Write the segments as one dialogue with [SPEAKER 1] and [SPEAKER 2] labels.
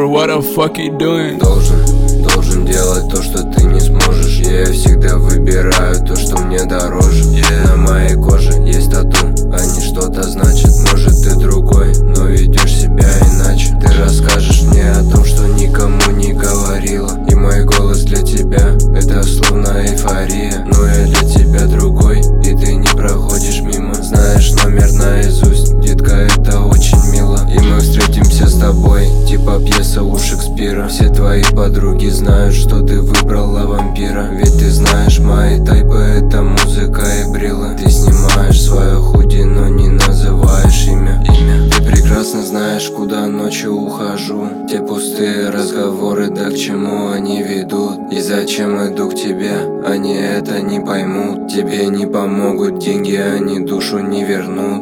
[SPEAKER 1] what the fuck he doing?
[SPEAKER 2] Должен делать то, что ты не сможешь. Я всегда выбираю то, что мне дороже. На моей коже есть тату, они что-то значат. Может ты другой, но ведешь себя иначе. Ты расскажешь мне о том, что никому не говорила. И мой голос для тебя это словно эйфория. Но я для тебя другой, и ты не проходишь мимо. Знаешь номер наизусть, детка, это очень мило. И мы встретимся с тобой, типа пьеса у Шекспира. Все твои подруги знают, что ты выбрала вампира. Ведь ты знаешь, мои тайпы это музыка и бриллы. Ты снимаешь свое худи, но не называешь имя. Ты прекрасно знаешь, куда ночью ухожу. Те пустые разговоры, да к чему они ведут? И зачем иду к тебе, они это не поймут. Тебе не помогут деньги, они душу не вернут.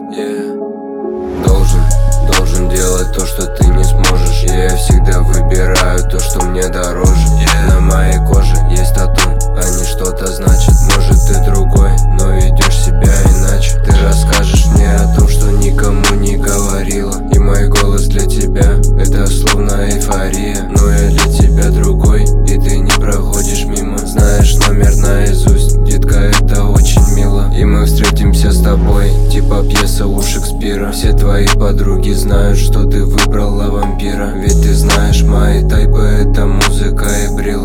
[SPEAKER 2] Должен делать то, что ты не сможешь. Я всегда выбираю то, что мне дороже. На моей коже есть тату, они что-то значат. Может ты другой, но ведешь себя иначе. Ты расскажешь мне о том, что никому не говорила. И мой голос для тебя это словно эйфория. Но я для тебя другой, и ты не проходишь мимо. Знаешь номер наизусть, детка, это очень мило. И мы встретимся с тобой, типа пьеса у Шекспира. Все твои подруги знают, что ты выбрала вампира. Ведь ты знаешь, мои тайпы это музыка и бриллы.